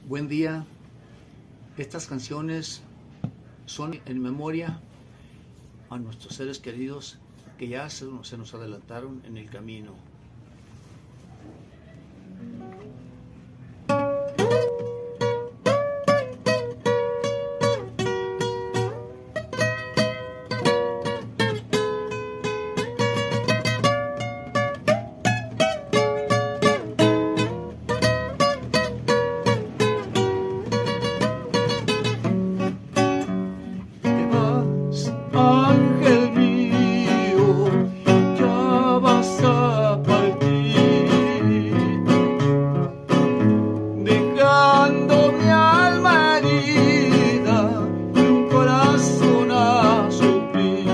Buen día. Estas canciones son en memoria a nuestros seres queridos que ya se nos adelantaron en el camino. Ángel mío, ya vas a partir, dejando mi alma herida y un corazón a sufrir.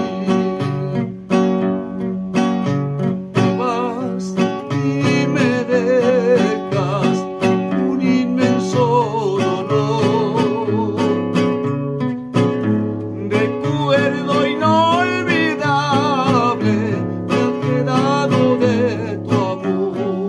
Te vas y me dejas un inmenso dolor. Recuerdo inolvidable me ha quedado de tu amor.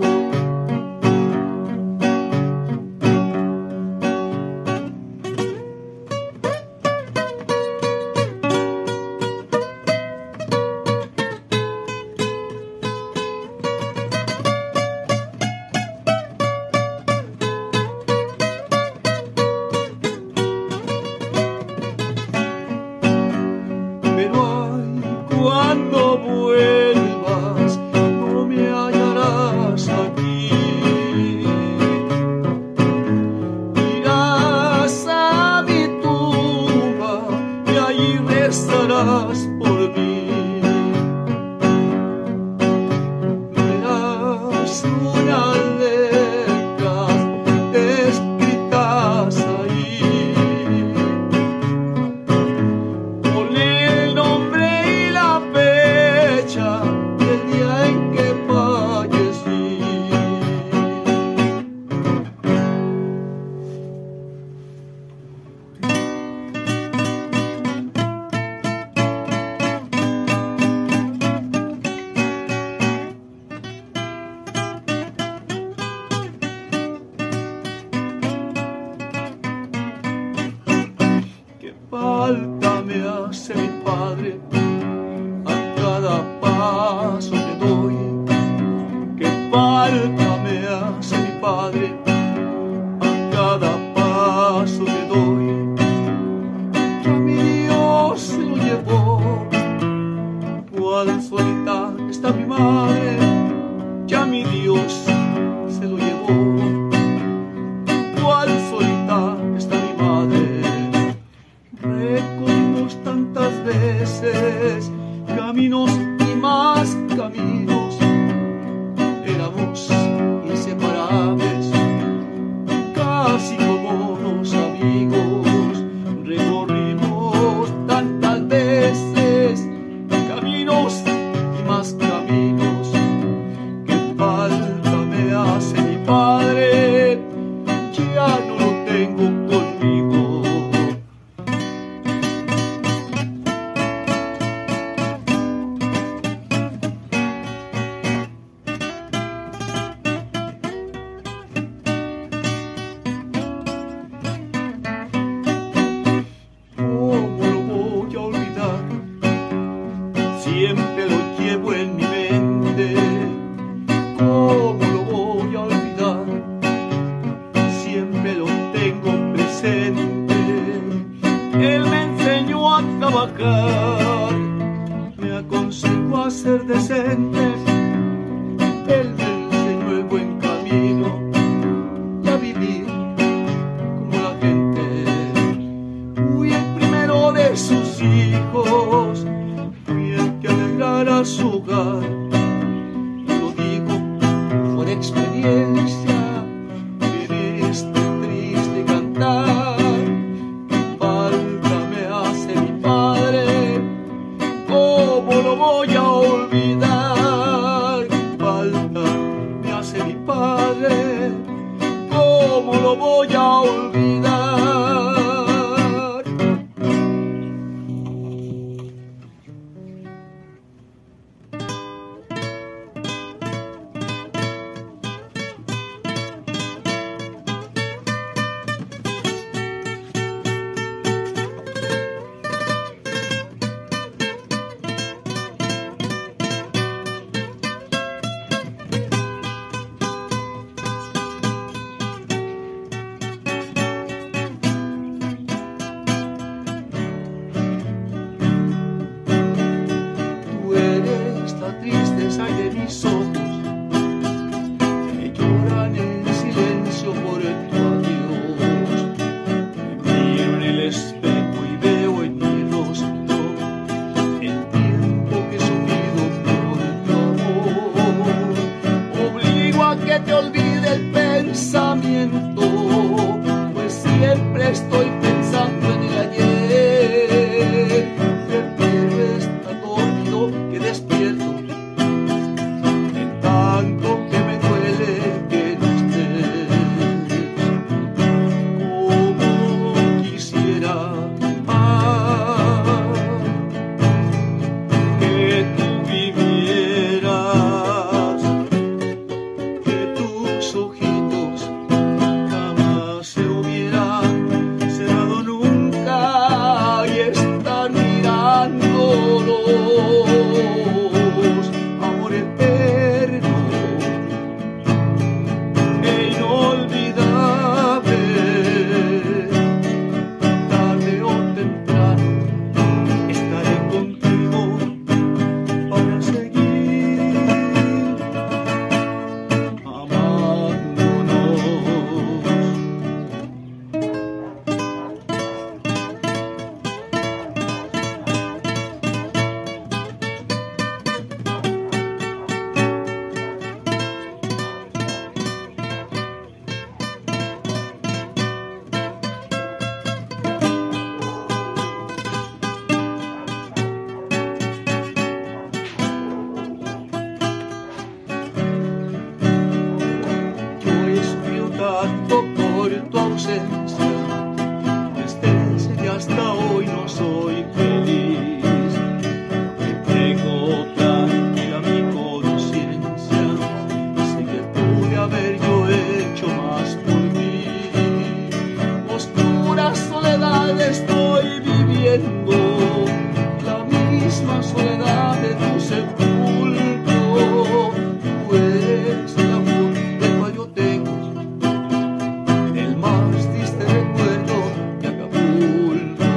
Pero ay, cuando vuelvas no me hallarás aquí. Irás a mi tumba y allí rezarás por mí. Verás unas letras escritas ahí, con el nombre y la fecha del día en que fallecí. Qué falta me hace mi padre a cada paso que doy. Qué falta me hace mi padre a cada paso que doy. Ya mi Dios se lo llevó, cuán solita está mi madre. Ya mi Dios se lo llevó, cuán solita está mi madre. Recorrimos tantas veces caminos y más caminos, éramos inseparables, casi como unos amigos. Recorrimos tantas veces caminos y más caminos. Qué falta me hace mi padre, ya no lo tengo conmigo. ¿Cómo lo voy a olvidar? Siempre lo llevo en mi mente. ¿Cómo lo voy a olvidar? Siempre lo tengo presente. Él me enseñó a trabajar, me aconsejó a ser decente. Él me enseñó el buen camino y a vivir como la gente. Fui el primero de sus hijos, fui el que alegrara su hogar. Lo digo por experiencia en este triste cantar. Qué falta me hace mi padre, ¿cómo lo voy a olvidar? Qué falta me hace mi padre, ¿cómo lo voy a olvidar? mis ojos que lloran en silencio por tu adiós. Me miro en el espejo y veo en mi rostro el tiempo que he sufrido por tu amor. Obligo a que te olvide el pensamiento, pues siempre estoy pensando en el ayer. Pero está dormido que despierto, en tanto que me duele que no estés. Como quisiera que tú vivieras, que tus ojitos jamás se hubieran cerrado nunca y estar mirándolos. Amor eterno e inolvidable, tarde o temprano estaré contigo para seguir amándonos. Yo he sufrido tanto por tu ausencia, desde que hasta hoy no soy feliz. Me tengo tranquila mi conciencia, sé que pude haber yo hecho más por ti. Oscura soledad estoy viviendo, la misma soledad de tu sepulcro. Tú eres el amor del cual yo tengo el más triste recuerdo de Acapulco.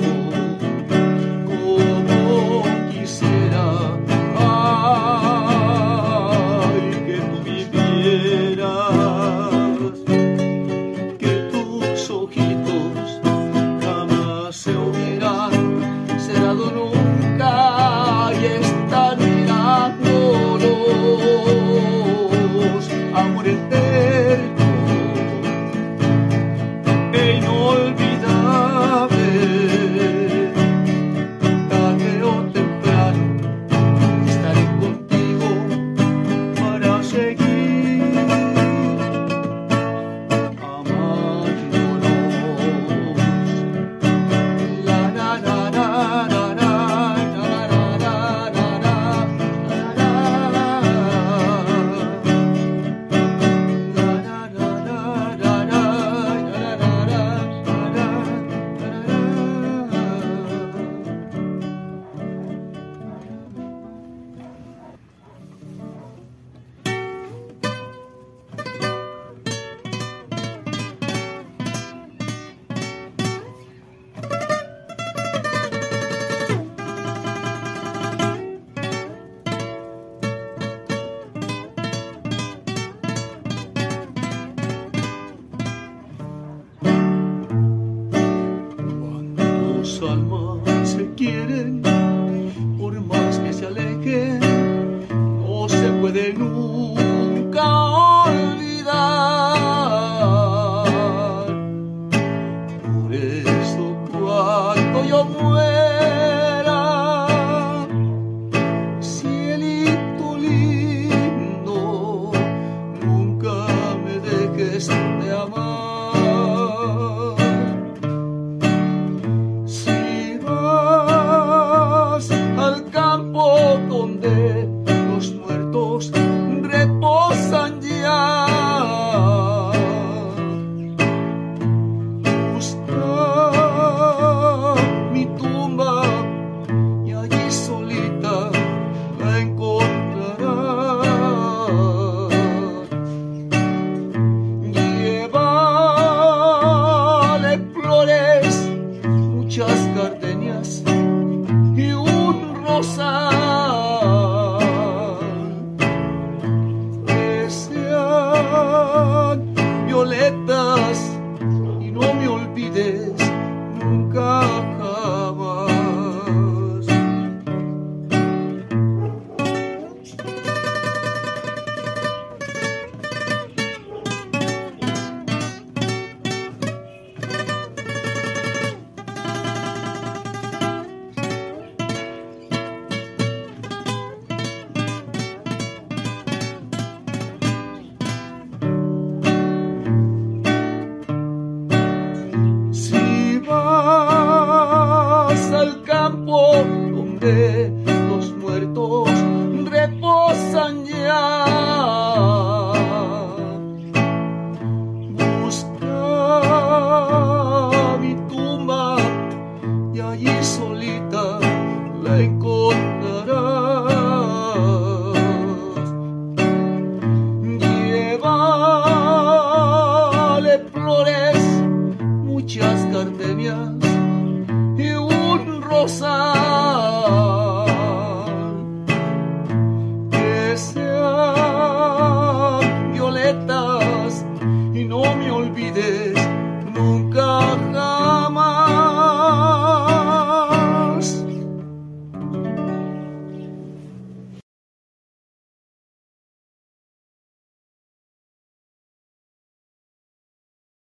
Como quisiera, que tú vivieras, que tus ojitos jamás se hubieran cerrado nunca y estar mirando violetas y no me olvides nunca jamás. Donde los muertos reposan ya, busca mi tumba y allí solita la encontrarás. Llévale flores, muchas gardenias y un rosal, que sean violetas y no me olvides